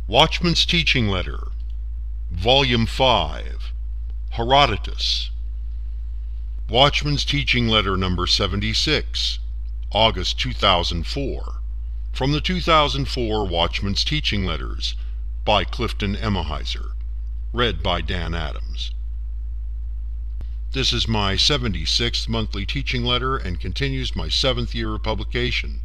Watchman's Teaching Letter, Volume 5, Herodotus. Watchman's Teaching Letter number 76, August 2004, from the 2004 Watchman's Teaching Letters by Clifton Emahiser, read by Dan Adams. This is my 76th monthly teaching letter and continues my 7th year of publication.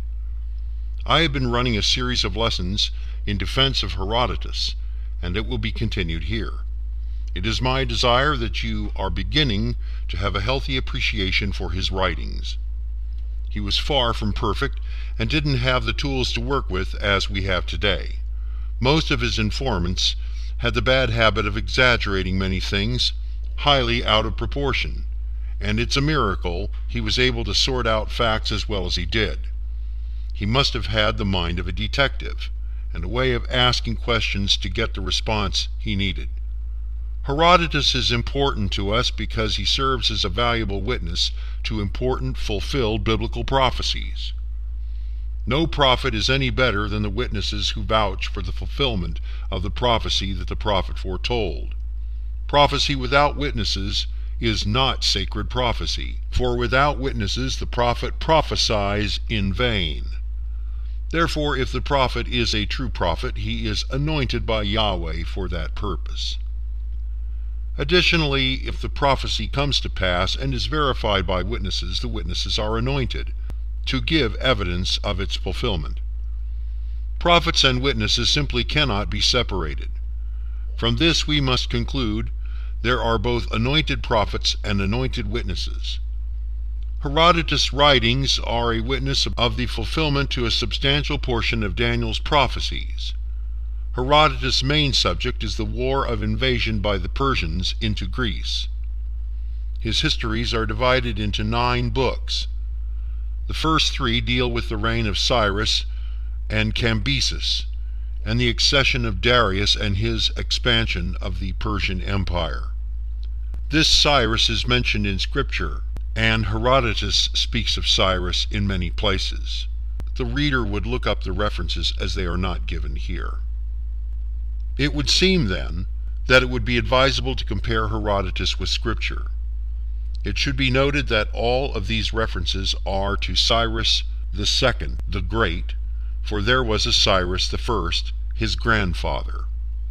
I have been running a series of lessons in defense of Herodotus, and it will be continued here. It is my desire that you are beginning to have a healthy appreciation for his writings. He was far from perfect and didn't have the tools to work with as we have today. Most of his informants had the bad habit of exaggerating many things highly out of proportion, and it's a miracle he was able to sort out facts as well as he did. He must have had the mind of a detective, and a way of asking questions to get the response he needed. Herodotus is important to us because he serves as a valuable witness to important fulfilled biblical prophecies. No prophet is any better than the witnesses who vouch for the fulfillment of the prophecy that the prophet foretold. Prophecy without witnesses is not sacred prophecy, for without witnesses the prophet prophesies in vain. Therefore, if the prophet is a true prophet, he is anointed by Yahweh for that purpose. Additionally, if the prophecy comes to pass and is verified by witnesses, the witnesses are anointed to give evidence of its fulfillment. Prophets and witnesses simply cannot be separated. From this we must conclude there are both anointed prophets and anointed witnesses. Herodotus' writings are a witness of the fulfillment to a substantial portion of Daniel's prophecies. Herodotus' main subject is the war of invasion by the Persians into Greece. His histories are divided into 9 books. The first 3 deal with the reign of Cyrus and Cambyses, and the accession of Darius and his expansion of the Persian Empire. This Cyrus is mentioned in Scripture, and Herodotus speaks of Cyrus in many places. The reader would look up the references as they are not given here. It would seem, then, that it would be advisable to compare Herodotus with Scripture. It should be noted that all of these references are to Cyrus II, the Great, for there was a Cyrus I, his grandfather.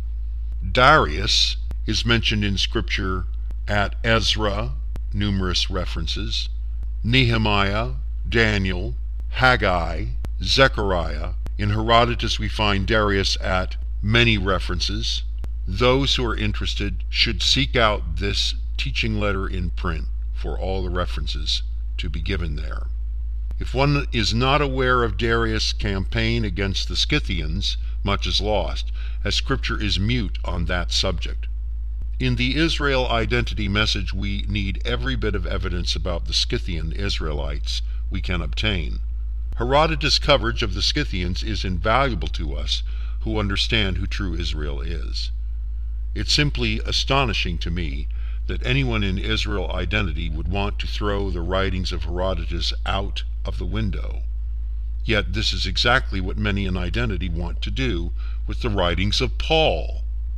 Darius is mentioned in Scripture at Ezra, numerous references, Nehemiah, Daniel, Haggai, Zechariah. In Herodotus we find Darius at many references. Those who are interested should seek out this teaching letter in print for all the references to be given there. If one is not aware of Darius' campaign against the Scythians, much is lost, as Scripture is mute on that subject. In the Israel Identity message we need every bit of evidence about the Scythian Israelites we can obtain. Herodotus' coverage of the Scythians is invaluable to us who understand who true Israel is. It's simply astonishing to me that anyone in Israel Identity would want to throw the writings of Herodotus out of the window. Yet this is exactly what many in Identity want to do with the writings of Paul.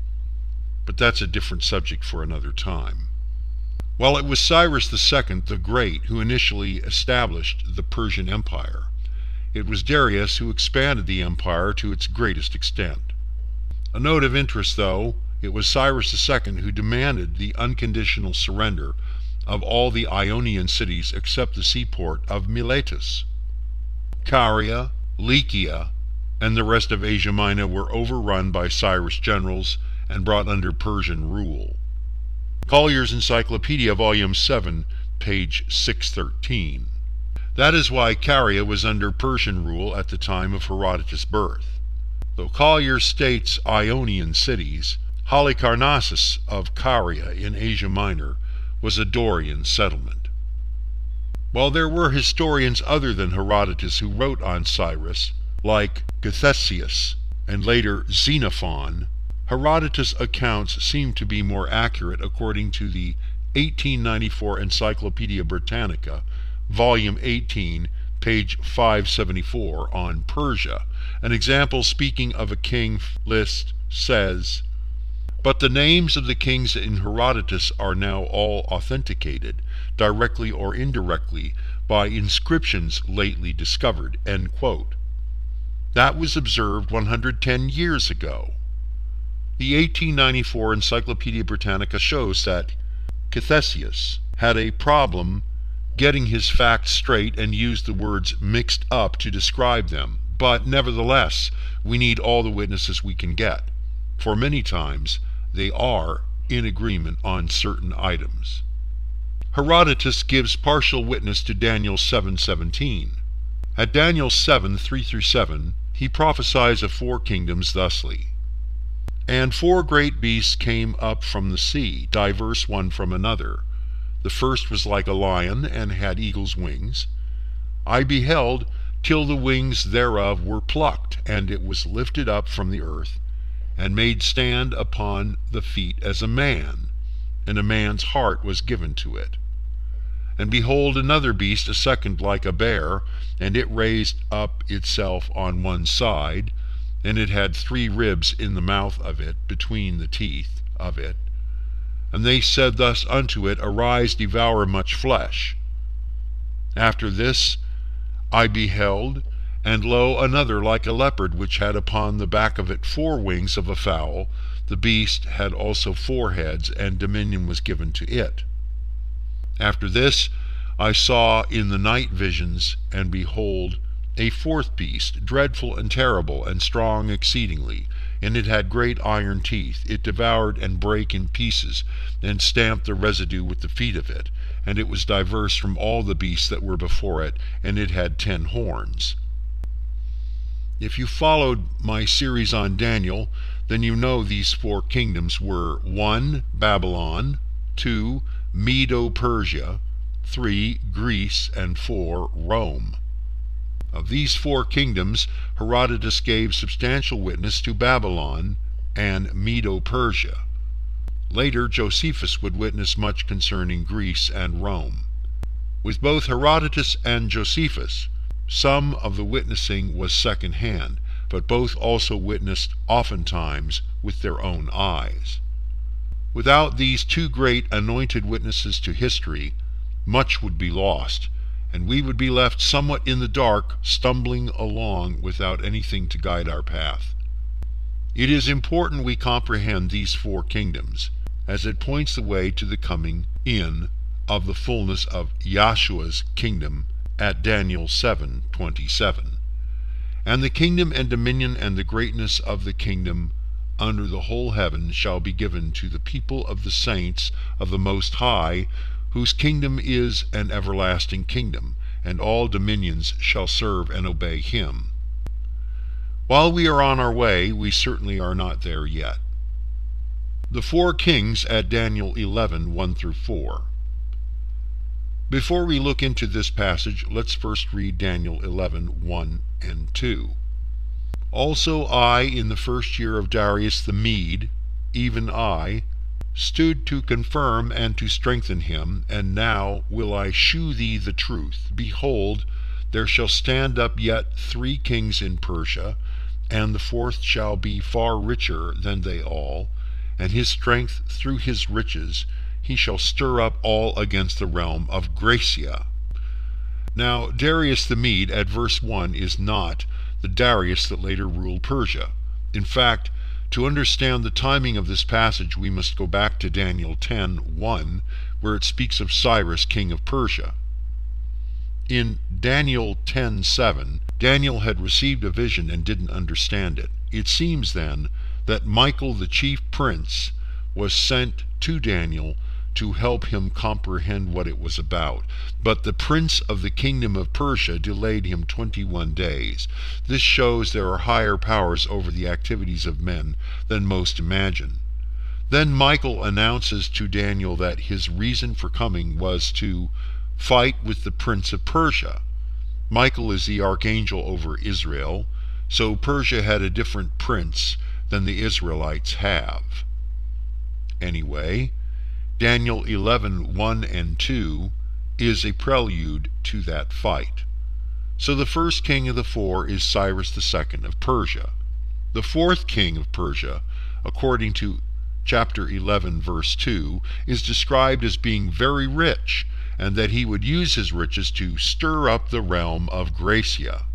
But that's a different subject for another time. While it was Cyrus II, the Great, who initially established the Persian Empire, it was Darius who expanded the empire to its greatest extent. A note of interest, though, it was Cyrus II who demanded the unconditional surrender of all the Ionian cities except the seaport of Miletus. Caria, Lycia, and the rest of Asia Minor were overrun by Cyrus generals and brought under Persian rule. Collier's Encyclopedia, Volume 7, page 613. That is why Caria was under Persian rule at the time of Herodotus' birth. Though Collier states Ionian cities, Halicarnassus of Caria in Asia Minor was a Dorian settlement. While there were historians other than Herodotus who wrote on Cyrus, like Ctesias and later Xenophon, Herodotus' accounts seem to be more accurate according to the 1894 Encyclopedia Britannica, Volume 18, page 574 on Persia. An example speaking of a king list says, "But the names of the kings in Herodotus are now all authenticated, directly or indirectly, by inscriptions lately discovered." End quote. That was observed 110 years ago. The 1894 Encyclopedia Britannica shows that Ctesias had a problem getting his facts straight and used the words mixed up to describe them. But nevertheless, we need all the witnesses we can get, for many times they are in agreement on certain items. Herodotus gives partial witness to Daniel 7:17. At Daniel 7:3-7, he prophesies of 4 kingdoms thusly: "And 4 great beasts came up from the sea, diverse one from another. The first was like a lion, and had eagle's wings. I beheld till the wings thereof were plucked, and it was lifted up from the earth, and made stand upon the feet as a man, and a man's heart was given to it. And behold, another beast, a second like a bear, and it raised up itself on one side, and it had 3 ribs in the mouth of it, between the teeth of it. And they said thus unto it, Arise, devour much flesh. After this I beheld, and lo, another like a leopard, which had upon the back of it 4 wings of a fowl. The beast had also 4 heads, and dominion was given to it. After this I saw in the night visions, and behold, a 4th beast, dreadful and terrible, and strong exceedingly, and it had great iron teeth. It devoured and brake in pieces, and stamped the residue with the feet of it. And it was diverse from all the beasts that were before it, and it had 10 horns. If you followed my series on Daniel, then you know these 4 kingdoms were 1. Babylon, 2. Medo-Persia, 3. Greece, and 4. Rome. Of these 4 kingdoms, Herodotus gave substantial witness to Babylon and Medo-Persia. Later, Josephus would witness much concerning Greece and Rome. With both Herodotus and Josephus, some of the witnessing was second-hand, but both also witnessed oftentimes with their own eyes. Without these 2 great anointed witnesses to history, much would be lost, and we would be left somewhat in the dark, stumbling along without anything to guide our path. It is important we comprehend these 4 kingdoms, as it points the way to the coming in of the fullness of Yahshua's kingdom at Daniel 7:27. And the kingdom and dominion and the greatness of the kingdom under the whole heaven shall be given to the people of the saints of the Most High, whose kingdom is an everlasting kingdom, and all dominions shall serve and obey him. While we are on our way, we certainly are not there yet. The 4 kings at Daniel 11:1-4. Before we look into this passage, let's first read Daniel 11:1-2. Also I, in the 1st year of Darius the Mede, even I, stood to confirm and to strengthen him, and now will I shew thee the truth. Behold, there shall stand up yet 3 kings in Persia, and the 4th shall be far richer than they all, and his strength through his riches he shall stir up all against the realm of Gracia. Now Darius the Mede at verse 1 is not the Darius that later ruled Persia. In fact, to understand the timing of this passage, we must go back to Daniel 10:1, where it speaks of Cyrus, king of Persia. In Daniel 10:7, Daniel had received a vision and didn't understand it. It seems then that Michael, the chief prince, was sent to Daniel to help him comprehend what it was about. But the prince of the kingdom of Persia delayed him 21 days. This shows there are higher powers over the activities of men than most imagine. Then Michael announces to Daniel that his reason for coming was to fight with the prince of Persia. Michael is the archangel over Israel, so Persia had a different prince than the Israelites have. Anyway, Daniel 11:1-2 is a prelude to that fight. So the first king of the four is Cyrus II of Persia. The fourth king of Persia, according to chapter 11, verse 2, is described as being very rich, and that he would use his riches to stir up the realm of Gracia.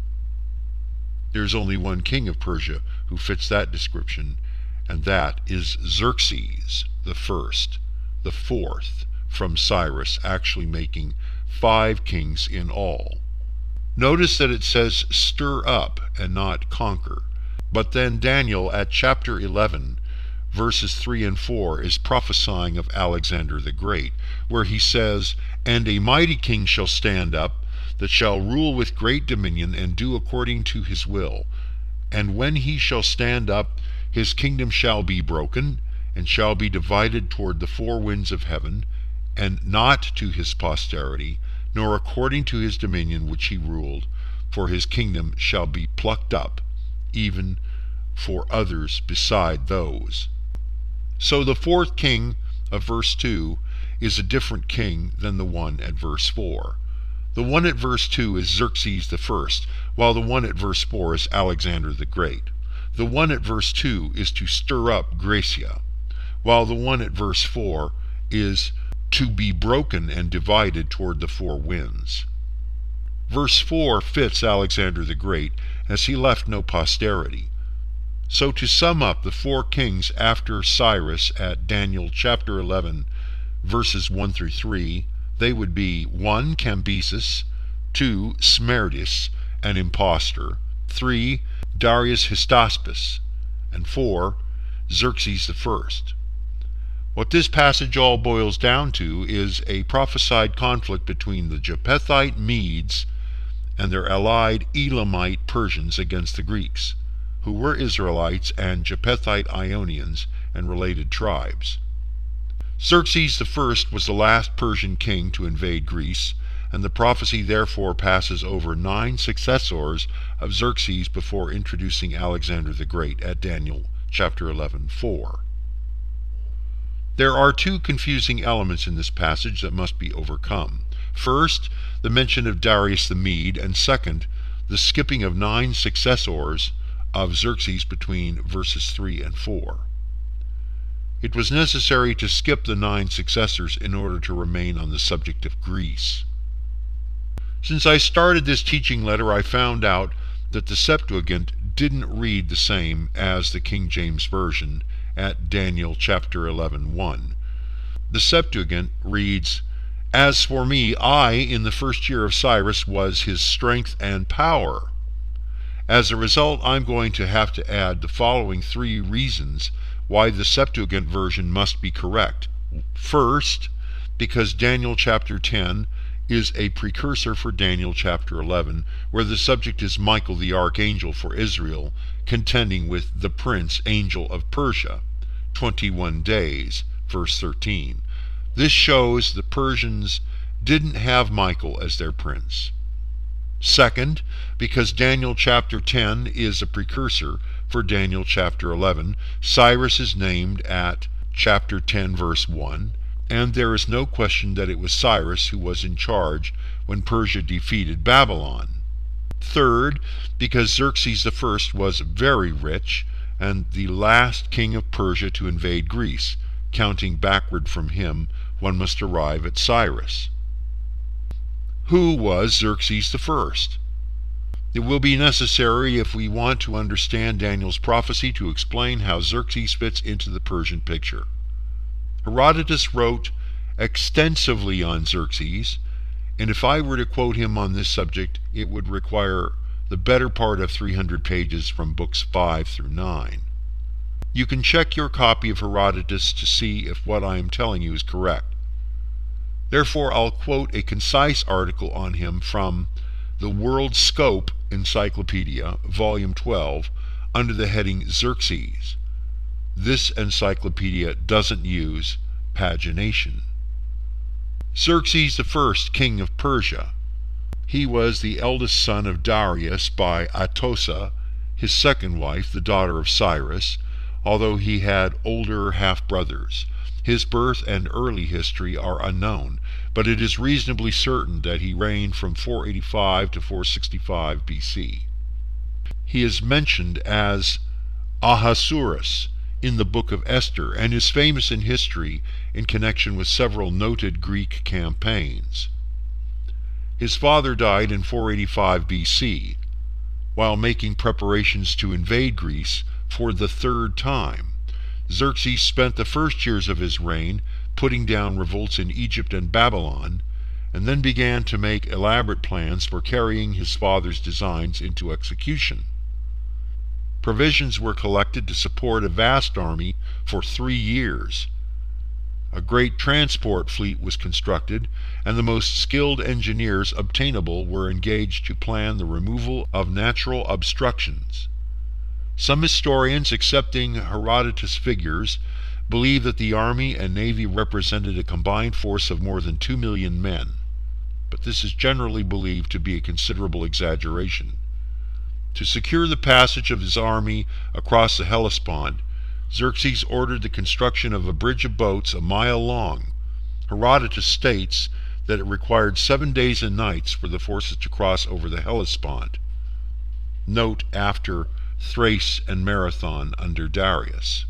There's only one king of Persia who fits that description, and that is Xerxes the first, the fourth from Cyrus, actually making 5 kings in all. Notice that it says stir up and not conquer. But then Daniel at chapter 11, verses 3 and 4 is prophesying of Alexander the Great, where he says, "And a mighty king shall stand up, that shall rule with great dominion, and do according to his will. And when he shall stand up, his kingdom shall be broken, and shall be divided toward the 4 winds of heaven, and not to his posterity, nor according to his dominion which he ruled, for his kingdom shall be plucked up, even for others beside those." So the fourth king of verse 2 is a different king than the one at verse 4. The one at verse 2 is Xerxes the first, while the one at verse 4 is Alexander the Great. The one at verse 2 is to stir up Gracia, while the one at verse 4 is to be broken and divided toward the 4 winds. Verse 4 fits Alexander the Great, as he left no posterity. So to sum up the 4 kings after Cyrus at Daniel chapter 11, verses 1 through 3, they would be 1. Cambyses, 2. Smerdis, an impostor, 3. Darius Hystaspes, and 4. Xerxes the first. What this passage all boils down to is a prophesied conflict between the Japhethite Medes and their allied Elamite Persians against the Greeks, who were Israelites and Japhethite Ionians and related tribes. Xerxes I was the last Persian king to invade Greece, and the prophecy therefore passes over 9 successors of Xerxes before introducing Alexander the Great at Daniel chapter 11:4. There are 2 confusing elements in this passage that must be overcome. First, the mention of Darius the Mede, and second, the skipping of 9 successors of Xerxes between verses 3 and 4. It was necessary to skip the 9 successors in order to remain on the subject of Greece. Since I started this teaching letter, I found out that the Septuagint didn't read the same as the King James Version at Daniel chapter 11:1. The Septuagint reads, "As for me, I, in the first year of Cyrus, was his strength and power." As a result, I'm going to have to add the following 3 reasons why the Septuagint version must be correct. First, because Daniel chapter 10 is a precursor for Daniel chapter 11, where the subject is Michael the archangel for Israel, contending with the prince angel of Persia, 21 days, verse 13. This shows the Persians didn't have Michael as their prince. Second, because Daniel chapter 10 is a precursor for Daniel chapter 11, Cyrus is named at chapter 10 verse 1, and there is no question that it was Cyrus who was in charge when Persia defeated Babylon. Third, because Xerxes I was very rich and the last king of Persia to invade Greece. Counting backward from him, one must arrive at Cyrus. Who was Xerxes I? It will be necessary, if we want to understand Daniel's prophecy, to explain how Xerxes fits into the Persian picture. Herodotus wrote extensively on Xerxes, and if I were to quote him on this subject, it would require the better part of 300 pages from books 5 through 9. You can check your copy of Herodotus to see if what I am telling you is correct. Therefore, I'll quote a concise article on him from the World Scope Encyclopedia, Volume 12, under the heading Xerxes. This encyclopedia doesn't use pagination. Xerxes I, king of Persia. He was the eldest son of Darius by Atossa, his second wife, the daughter of Cyrus, although he had older half-brothers. His birth and early history are unknown, but it is reasonably certain that he reigned from 485 to 465 BC. He is mentioned as Ahasuerus in the book of Esther, and is famous in history in connection with several noted Greek campaigns. His father died in 485 BC, while making preparations to invade Greece for the third time. Xerxes spent the first years of his reign putting down revolts in Egypt and Babylon, and then began to make elaborate plans for carrying his father's designs into execution. Provisions were collected to support a vast army for 3 years. A great transport fleet was constructed, and the most skilled engineers obtainable were engaged to plan the removal of natural obstructions. Some historians, accepting Herodotus' figures, believe that the army and navy represented a combined force of more than 2 million men, but this is generally believed to be a considerable exaggeration. To secure the passage of his army across the Hellespont, Xerxes ordered the construction of a bridge of boats a mile long. Herodotus states that it required 7 days and nights for the forces to cross over the Hellespont. Note after Thrace and Marathon under Darius.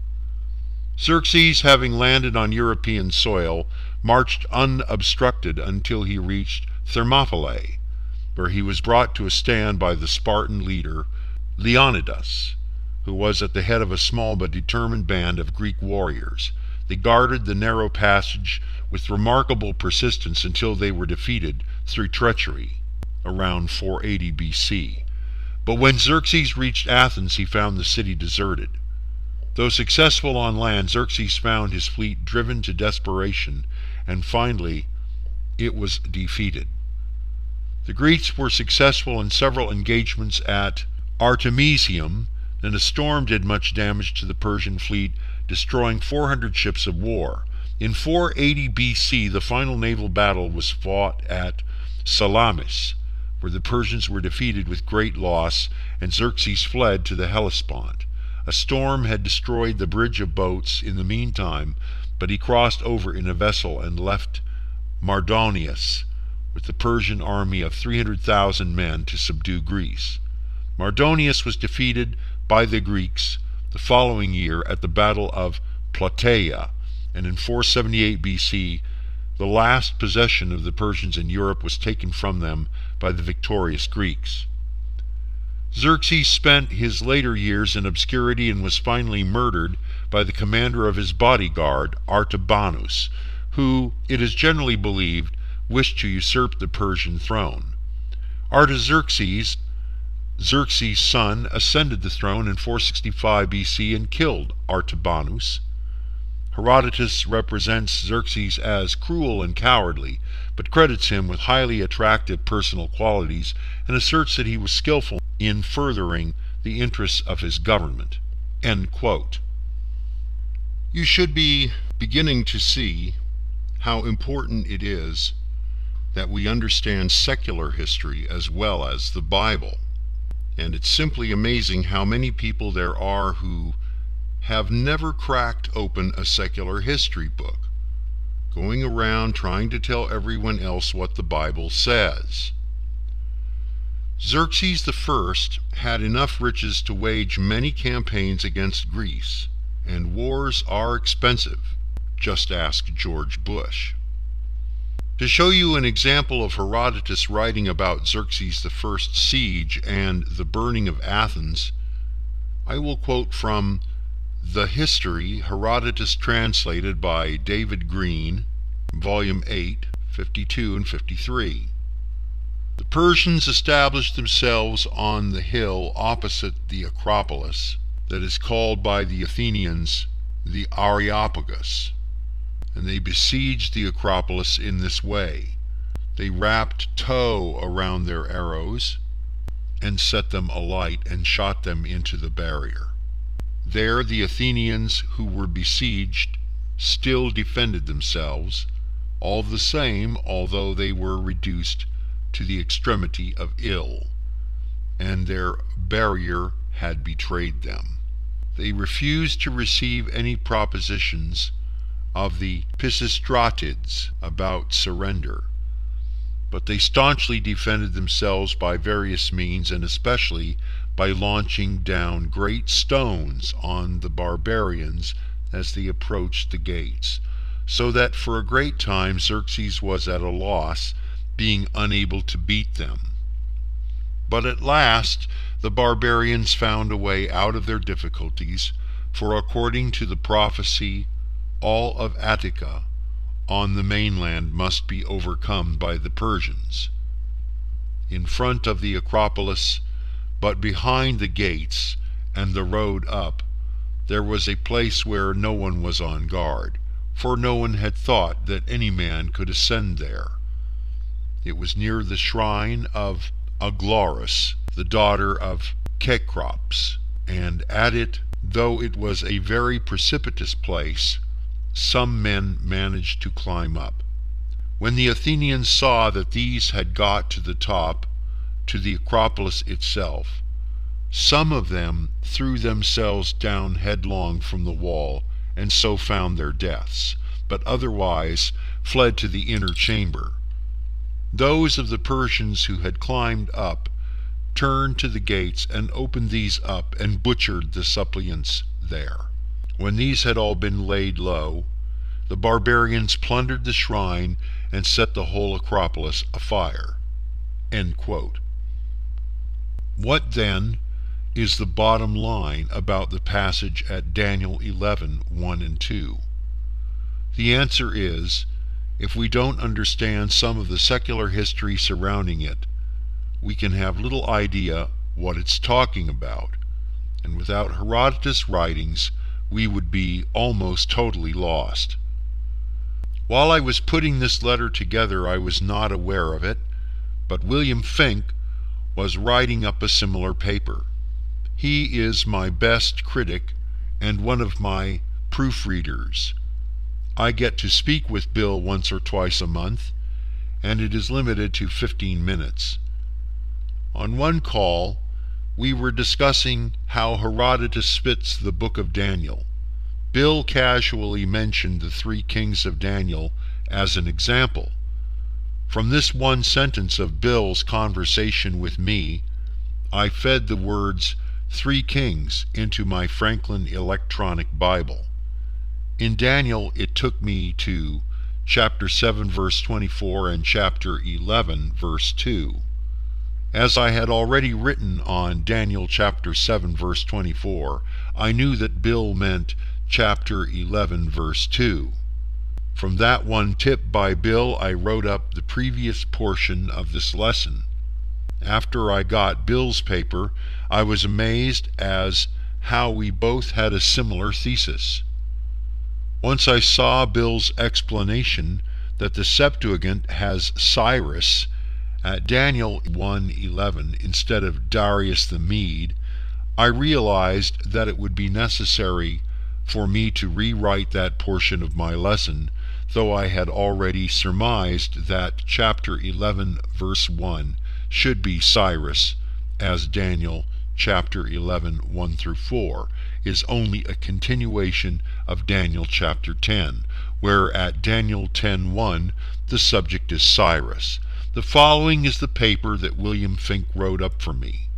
Xerxes, having landed on European soil, marched unobstructed until he reached Thermopylae, where he was brought to a stand by the Spartan leader Leonidas, who was at the head of a small but determined band of Greek warriors. They guarded the narrow passage with remarkable persistence until they were defeated through treachery around 480 BC. But when Xerxes reached Athens, he found the city deserted. Though successful on land, Xerxes found his fleet driven to desperation, and finally it was defeated. The Greeks were successful in several engagements at Artemisium, and a storm did much damage to the Persian fleet, destroying 400 ships of war. In 480 BC, the final naval battle was fought at Salamis, where the Persians were defeated with great loss, and Xerxes fled to the Hellespont. A storm had destroyed the bridge of boats in the meantime, but he crossed over in a vessel and left Mardonius with the Persian army of 300,000 men to subdue Greece. Mardonius was defeated by the Greeks the following year at the Battle of Plataea, and in 478 BC, the last possession of the Persians in Europe was taken from them by the victorious Greeks. Xerxes spent his later years in obscurity and was finally murdered by the commander of his bodyguard, Artabanus, who, it is generally believed, wished to usurp the Persian throne. Artaxerxes, Xerxes' son, ascended the throne in 465 BC and killed Artabanus. Herodotus represents Xerxes as cruel and cowardly, but credits him with highly attractive personal qualities and asserts that he was skillful in furthering the interests of his government. End quote. You should be beginning to see how important it is that we understand secular history as well as the Bible. And it's simply amazing how many people there are who have never cracked open a secular history book, going around trying to tell everyone else what the Bible says. Xerxes I had enough riches to wage many campaigns against Greece, and wars are expensive. Just ask George Bush. To show you an example of Herodotus writing about Xerxes I's siege and the burning of Athens, I will quote from The History, Herodotus translated by David Green, Volume 8, 52 and 53. The Persians established themselves on the hill opposite the Acropolis, that is called by the Athenians the Areopagus, and they besieged the Acropolis in this way. They wrapped tow around their arrows and set them alight and shot them into the barrier. There the Athenians who were besieged still defended themselves, all the same, although they were reduced to the extremity of ill, and their barrier had betrayed them. They refused to receive any propositions of the Pisistratids about surrender. But they staunchly defended themselves by various means, and especially by launching down great stones on the barbarians as they approached the gates, so that for a great time Xerxes was at a loss, being unable to beat them. But at last the barbarians found a way out of their difficulties, for according to the prophecy, all of Attica on the mainland must be overcome by the Persians. In front of the Acropolis, but behind the gates and the road up, there was a place where no one was on guard, for no one had thought that any man could ascend there. It was near the shrine of Aglaurus, the daughter of Cecrops, and at it, though it was a very precipitous place, some men managed to climb up. When the Athenians saw that these had got to the top, to the Acropolis itself, some of them threw themselves down headlong from the wall, and so found their deaths, but otherwise fled to the inner chamber. Those of the Persians who had climbed up turned to the gates and opened these up and butchered the suppliants there. When these had all been laid low, the barbarians plundered the shrine and set the whole Acropolis afire." End quote. What then is the bottom line about the passage at Daniel 11:1 and 2? The answer is, if we don't understand some of the secular history surrounding it, we can have little idea what it's talking about, and without Herodotus' writings, we would be almost totally lost. While I was putting this letter together, I was not aware of it, but William Finck was writing up a similar paper. He is my best critic and one of my proofreaders. I get to speak with Bill once or twice a month, and it is limited to 15 minutes. On one call, we were discussing how Herodotus spits the book of Daniel. Bill casually mentioned the 3 kings of Daniel as an example. From this one sentence of Bill's conversation with me, I fed the words 3 kings into my Franklin electronic Bible. In Daniel, it took me to chapter 7 verse 24 and chapter 11 verse 2. As I had already written on Daniel chapter 7 verse 24, I knew that Bill meant chapter 11 verse 2. From that one tip by Bill, I wrote up the previous portion of this lesson. After I got Bill's paper, I was amazed as how we both had a similar thesis. Once I saw Bill's explanation that the Septuagint has Cyrus at Daniel 1:11 instead of Darius the Mede, I realized that it would be necessary for me to rewrite that portion of my lesson, though I had already surmised that chapter 11 verse 1 should be Cyrus, as Daniel chapter 11 1 through 4 is only a continuation of Daniel chapter 10, where at Daniel 10:1 the subject is Cyrus. The following is the paper that William Finck wrote up for me.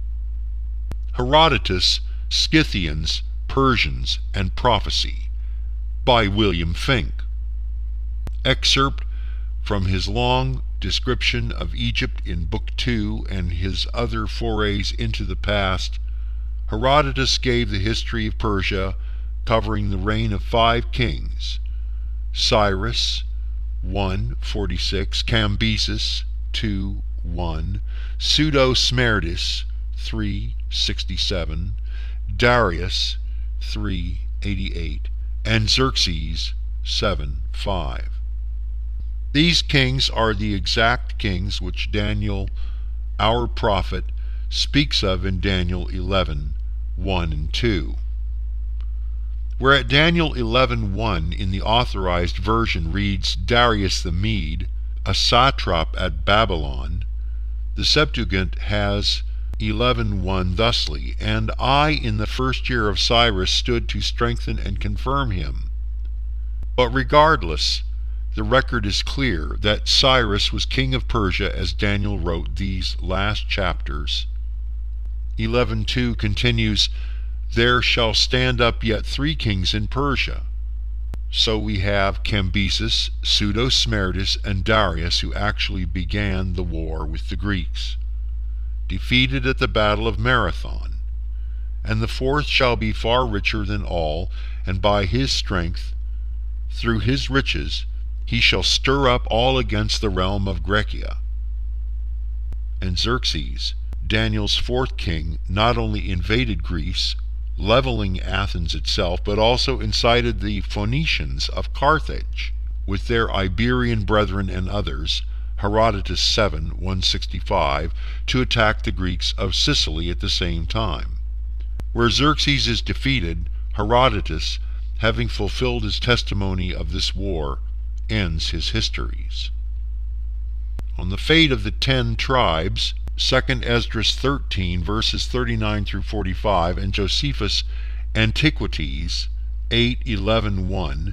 Herodotus, Scythians, Persians, and Prophecy, by William Finck. Excerpt from his long description of Egypt in Book 2 and his other forays into the past. Herodotus gave the history of Persia, covering the reign of 5 kings: Cyrus 1:46, Cambyses 2:1, Pseudo-Smerdis 3:67, Darius 3:88, and Xerxes 7:5. These kings are the exact kings which Daniel, our prophet, speaks of in Daniel 11:1 and 2. Where at Daniel 11:1 in the authorized version reads Darius the Mede, a satrap at Babylon, the Septuagint has 11:1 thusly, "And I in the first year of Cyrus stood to strengthen and confirm him." But regardless, the record is clear that Cyrus was king of Persia as Daniel wrote these last chapters. 11:2 continues, "There shall stand up yet 3 kings in Persia." So we have Cambyses, Pseudo-Smerdis, and Darius, who actually began the war with the Greeks, defeated at the battle of Marathon. And the 4th shall be far richer than all, and by his strength, through his riches, he shall stir up all against the realm of Grecia. And Xerxes, Daniel's 4th king, not only invaded Greece, leveling Athens itself, but also incited the Phoenicians of Carthage, with their Iberian brethren and others, Herodotus 7:165, to attack the Greeks of Sicily at the same time. Where Xerxes is defeated, Herodotus, having fulfilled his testimony of this war, ends his histories. On the fate of the 10 tribes, 2 Esdras 13, verses 39 through 45, and Josephus' Antiquities 8:11:1,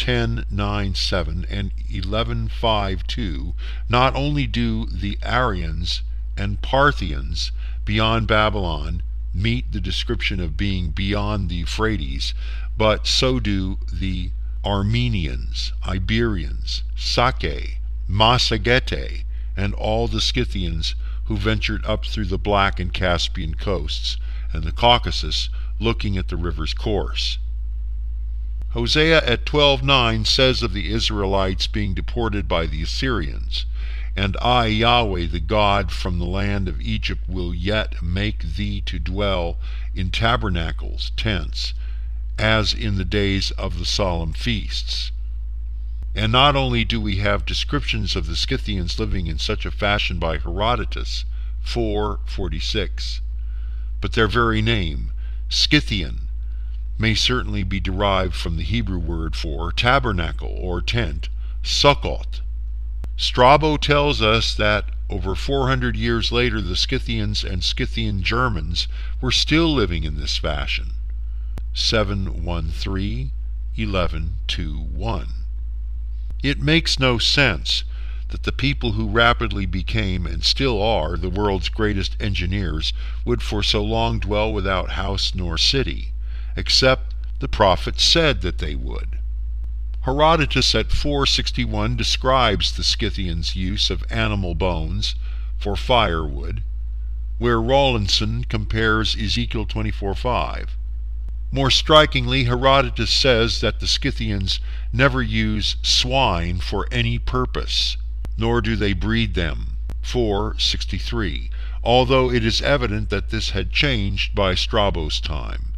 10:9:7, and 11:5:2, not only do the Aryans and Parthians beyond Babylon meet the description of being beyond the Euphrates, but so do the Armenians, Iberians, Sake, Massagetae, and all the Scythians who ventured up through the Black and Caspian coasts, and the Caucasus, looking at the river's course. Hosea at 12:9 says of the Israelites being deported by the Assyrians, "And I, Yahweh, the God from the land of Egypt, will yet make thee to dwell in tabernacles, tents, as in the days of the solemn feasts." And not only do we have descriptions of the Scythians living in such a fashion by Herodotus 4:46, but their very name, Scythian, may certainly be derived from the Hebrew word for tabernacle or tent, Sukkot. Strabo tells us that over 400 years later the Scythians and Scythian Germans were still living in this fashion. 7:1:3, 11:2:1. It makes no sense that the people who rapidly became, and still are, the world's greatest engineers would for so long dwell without house nor city, except the prophet said that they would. Herodotus at 461 describes the Scythians' use of animal bones for firewood, where Rawlinson compares Ezekiel 24:5. More strikingly, Herodotus says that the Scythians never use swine for any purpose, nor do they breed them, 463, although it is evident that this had changed by Strabo's time,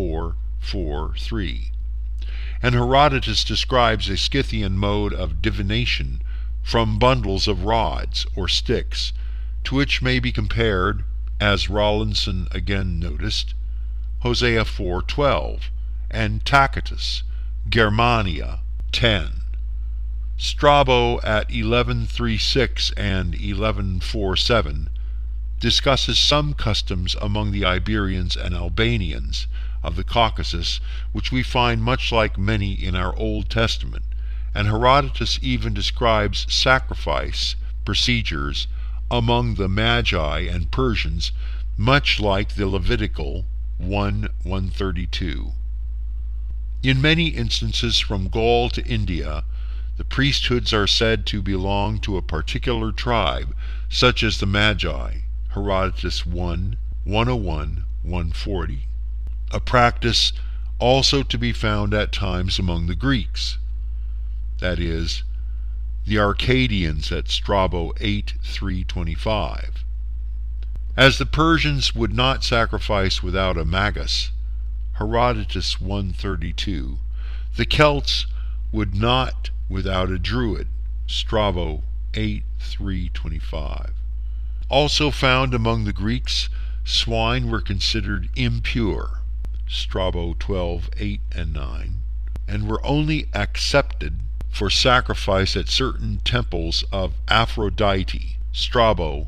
443. And Herodotus describes a Scythian mode of divination from bundles of rods or sticks, to which may be compared, as Rawlinson again noticed, Hosea 4:12, and Tacitus, Germania 10. Strabo at 11:36 and 11:47 discusses some customs among the Iberians and Albanians of the Caucasus, which we find much like many in our Old Testament, and Herodotus even describes sacrifice procedures among the Magi and Persians, much like the Levitical 1:132. In many instances from Gaul to India, the priesthoods are said to belong to a particular tribe, such as the Magi, Herodotus 1:101, 140. A practice also to be found at times among the Greeks, that is, the Arcadians at Strabo 8:325. As the Persians would not sacrifice without a magus, Herodotus 1:32, the Celts would not without a druid, Strabo 8:325. Also found among the Greeks, swine were considered impure, Strabo 12:8 and 9, and were only accepted for sacrifice at certain temples of Aphrodite, Strabo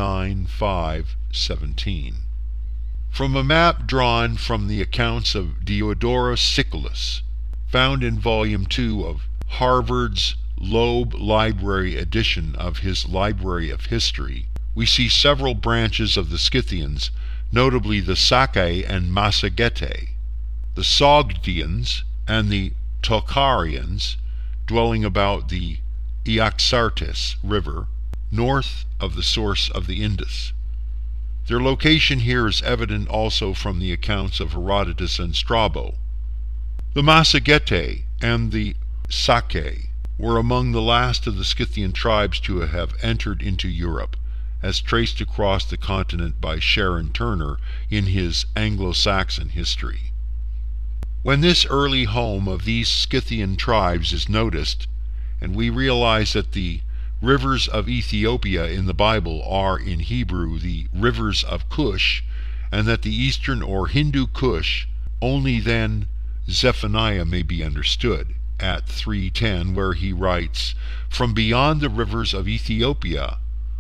9:5-17. From a map drawn from the accounts of Diodorus Siculus, found in Volume 2 of Harvard's Loeb Library edition of his Library of History, we see several branches of the Scythians, notably the Sacae and Massagetae, the Sogdians and the Tocharians, dwelling about the Iaxartes River, north of the source of the Indus. Their location here is evident also from the accounts of Herodotus and Strabo. The Massagetae and the Sacae were among the last of the Scythian tribes to have entered into Europe, as traced across the continent by Sharon Turner in his Anglo-Saxon history. When this early home of these Scythian tribes is noticed, and we realize that the rivers of Ethiopia in the Bible are in Hebrew the rivers of Cush, and that the eastern or Hindu Kush, only then Zephaniah may be understood, at 3:10, where he writes, "From beyond the rivers of Ethiopia,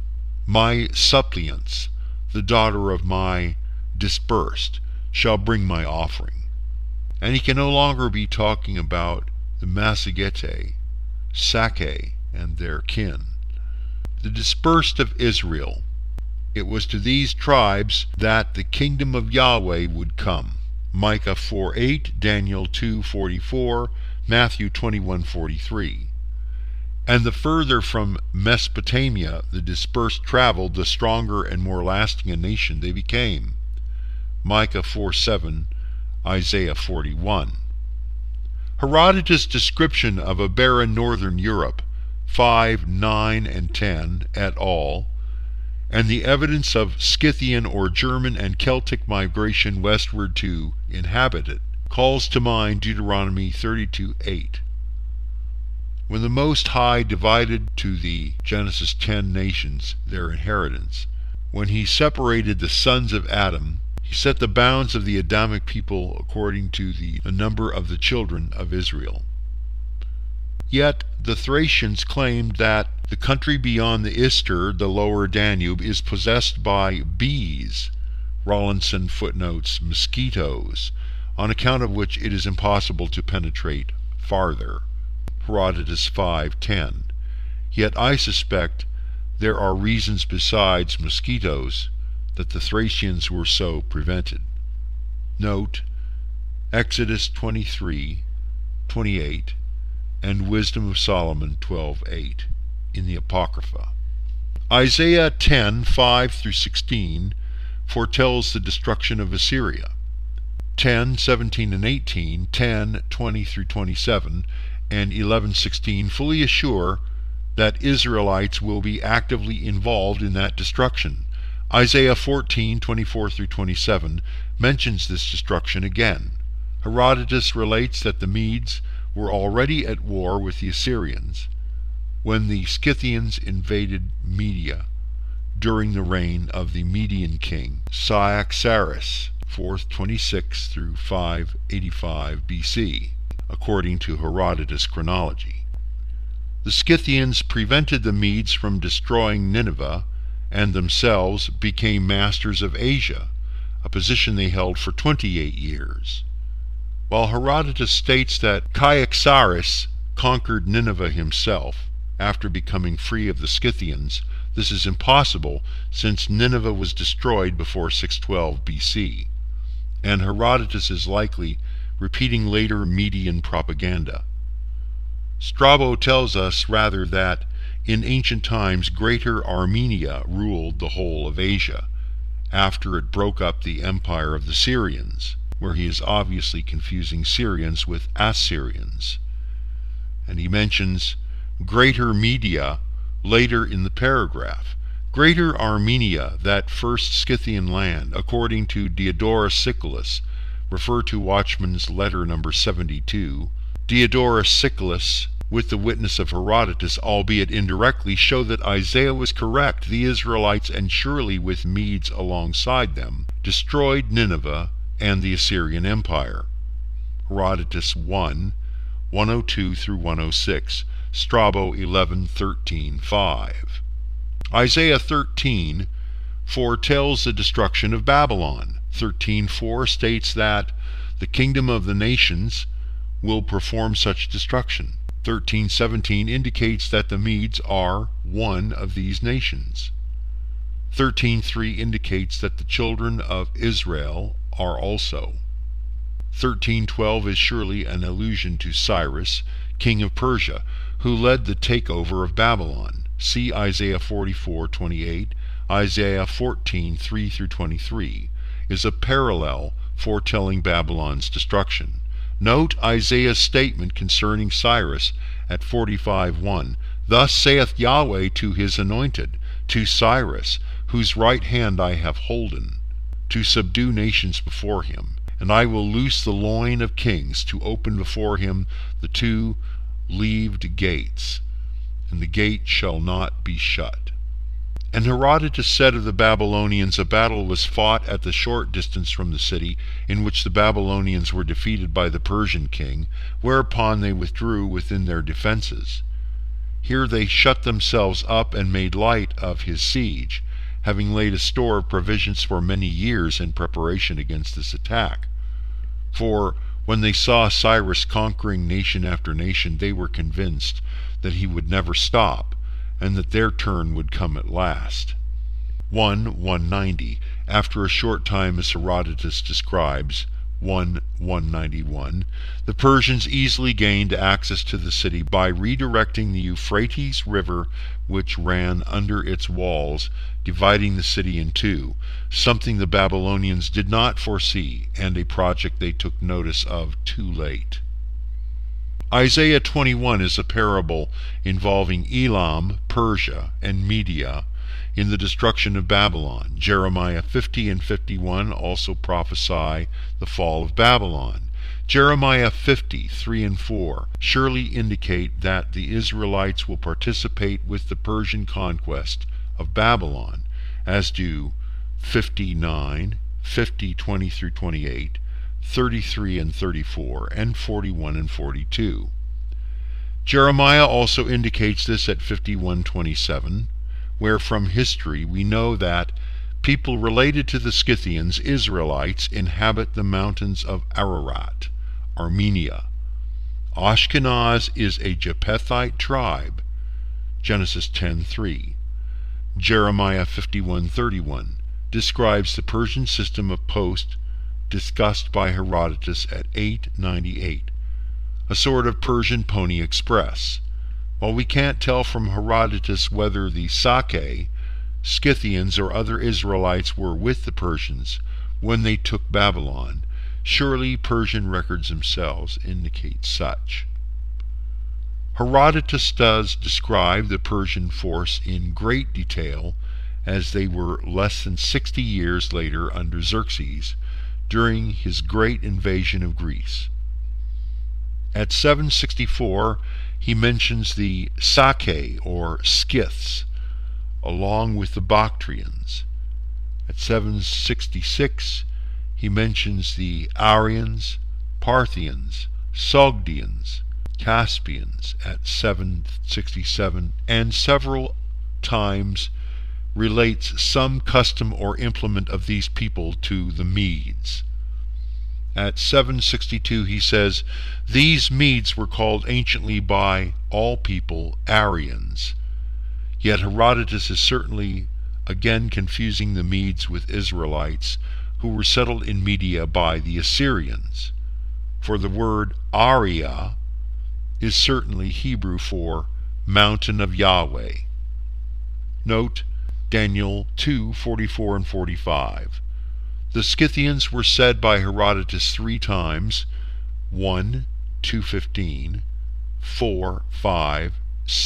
my suppliants, the daughter of my dispersed, shall bring my offering." And he can no longer be talking about the Massagetae, Sacae, and their kin. The dispersed of Israel. It was to these tribes that the kingdom of Yahweh would come. Micah 4:8, Daniel 2:44, Matthew 21:43. And the further from Mesopotamia the dispersed traveled, the stronger and more lasting a nation they became. Micah 4:7, Isaiah 41. Herodotus' description of a barren northern Europe, 5, 9, and 10 et al., and the evidence of Scythian or German and Celtic migration westward to inhabit it, calls to mind Deuteronomy 32:8. When the Most High divided to the Genesis 10 nations their inheritance, when he separated the sons of Adam, he set the bounds of the Adamic people according to the number of the children of Israel. Yet the Thracians claimed that the country beyond the Ister, the lower Danube, is possessed by bees, Rawlinson footnotes mosquitoes, on account of which it is impossible to penetrate farther, Herodotus 5:10. Yet I suspect there are reasons besides mosquitoes that the Thracians were so prevented. Note Exodus 23:28 and Wisdom of Solomon 12:8 in the Apocrypha. Isaiah 10:5-16 foretells the destruction of Assyria. 10:17 and 18, 10:20-27, and 11:16 fully assure that Israelites will be actively involved in that destruction. Isaiah 14:24-27 mentions this destruction again. Herodotus relates that the Medes were already at war with the Assyrians when the Scythians invaded Media during the reign of the Median king Cyaxares, 426-585 BC, according to Herodotus' chronology. The Scythians prevented the Medes from destroying Nineveh, and themselves became masters of Asia, a position they held for 28 years. While Herodotus states that Cyaxares conquered Nineveh himself after becoming free of the Scythians, this is impossible since Nineveh was destroyed before 612 BC, and Herodotus is likely repeating later Median propaganda. Strabo tells us rather that in ancient times Greater Armenia ruled the whole of Asia, after it broke up the empire of the Syrians, where he is obviously confusing Syrians with Assyrians. And he mentions Greater Media later in the paragraph. Greater Armenia, that first Scythian land, according to Diodorus Siculus, refer to Watchman's letter number 72. Diodorus Siculus, with the witness of Herodotus, albeit indirectly, show that Isaiah was correct. The Israelites, and surely with Medes alongside them, destroyed Nineveh and the Assyrian Empire. Herodotus 1:102-106, Strabo 11:13-5. Isaiah 13 foretells the destruction of Babylon. 13:4 states that the kingdom of the nations will perform such destruction. 13:17 indicates that the Medes are one of these nations. 13:3 indicates that the children of Israel are also. 13:12 is surely an allusion to Cyrus, king of Persia, who led the takeover of Babylon. See Isaiah 44:28. Isaiah 14:3-23 is a parallel foretelling Babylon's destruction. Note Isaiah's statement concerning Cyrus at 45:1. Thus saith Yahweh to his anointed, to Cyrus, whose right hand I have holden, to subdue nations before him. And I will loose the loin of kings, to open before him the two-leaved gates, and the gate shall not be shut. And Herodotus said of the Babylonians, a battle was fought at the short distance from the city, in which the Babylonians were defeated by the Persian king, whereupon they withdrew within their defenses. Here they shut themselves up and made light of his siege, having laid a store of provisions for many years in preparation against this attack. For when they saw Cyrus conquering nation after nation, they were convinced that he would never stop, and that their turn would come at last. 1:190. After a short time, as Herodotus describes, 1:191, the Persians easily gained access to the city by redirecting the Euphrates River, which ran under its walls, dividing the city in two, something the Babylonians did not foresee, and a project they took notice of too late. Isaiah 21 is a parable involving Elam, Persia, and Media in the destruction of Babylon. Jeremiah 50 and 51 also prophesy the fall of Babylon. Jeremiah 50, 3 and 4 surely indicate that the Israelites will participate with the Persian conquest of Babylon, as do 59, 50, 20-28, 33 and 34, and 41 and 42. Jeremiah also indicates this at 51:27, where from history we know that people related to the Scythians, Israelites, inhabit the mountains of Ararat, Armenia. Ashkenaz is a Japhethite tribe, Genesis 10:3. Jeremiah 51:31 describes the Persian system of post discussed by Herodotus at 898, a sort of Persian pony express. While we can't tell from Herodotus whether the Sake, Scythians, or other Israelites were with the Persians when they took Babylon, surely Persian records themselves indicate such. Herodotus does describe the Persian force in great detail, as they were less than 60 years later under Xerxes, during his great invasion of Greece. At 764, he mentions the Sake, or Scyths, along with the Bactrians. At 766, he mentions the Aryans, Parthians, Sogdians, Caspians at 767, and several times relates some custom or implement of these people to the Medes. At 762 he says, "These Medes were called anciently by all people Aryans." Yet Herodotus is certainly again confusing the Medes with Israelites, who were settled in Media by the Assyrians. For the word Aria is certainly Hebrew for mountain of Yahweh. Note Daniel 2:44 and 45. The Scythians were said by Herodotus 3 times, 1, 2:15, 4, 5,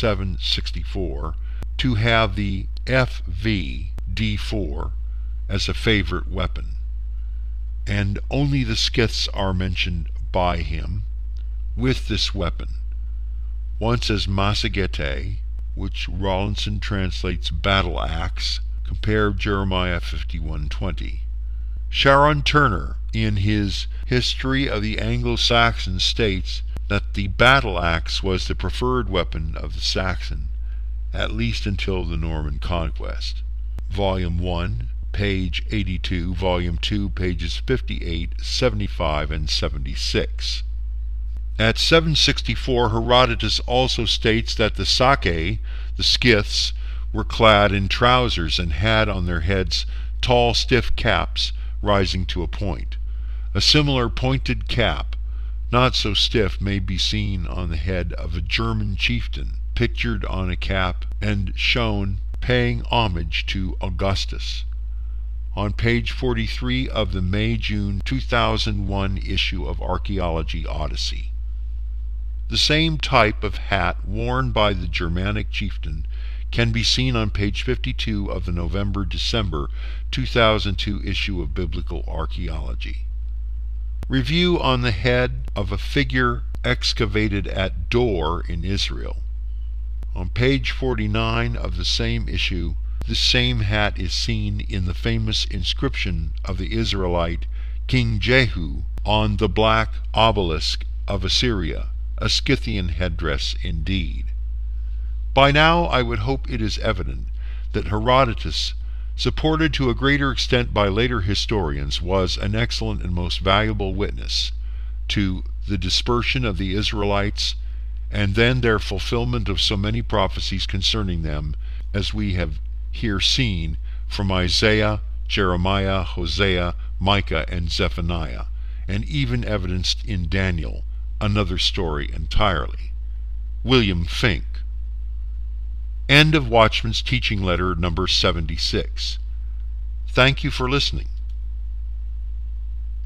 7:64, to have the FV D4 as a favorite weapon, and only the Scyths are mentioned by him with this weapon, once as Massagetei, which Rawlinson translates battle axe, compare Jeremiah 51:20. Sharon Turner, in his History of the Anglo-Saxon, states that the battle axe was the preferred weapon of the Saxon, at least until the Norman conquest. Volume 1, page 82, Volume 2, pages 58, 75, and 76. At 764, Herodotus also states that the Sake, the Scyths, were clad in trousers and had on their heads tall, stiff caps rising to a point. A similar pointed cap, not so stiff, may be seen on the head of a German chieftain, pictured on a cap and shown paying homage to Augustus. On page 43 of the May-June 2001 issue of Archaeology Odyssey. The same type of hat worn by the Germanic chieftain can be seen on page 52 of the November-December 2002 issue of Biblical Archaeology. Review on the head of a figure excavated at Dor in Israel. On page 49 of the same issue, the same hat is seen in the famous inscription of the Israelite King Jehu on the black obelisk of Assyria, a Scythian headdress indeed. By now I would hope it is evident that Herodotus, supported to a greater extent by later historians, was an excellent and most valuable witness to the dispersion of the Israelites and then their fulfillment of so many prophecies concerning them, as we have here seen from Isaiah, Jeremiah, Hosea, Micah, and Zephaniah, and even evidenced in Daniel, another story entirely. William Finck. End of Watchman's Teaching Letter number 76. Thank you for listening.